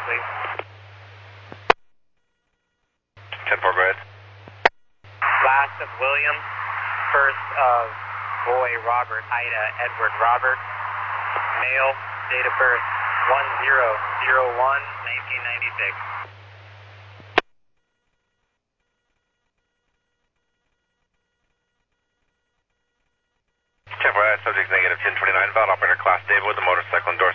please. 10-4, go ahead. Last of William, first of boy Robert, Ida, Edward, Robert, male, date of birth 10/01/1996. 10-4, subject negative 1029, valid operator class David with the motorcycle and door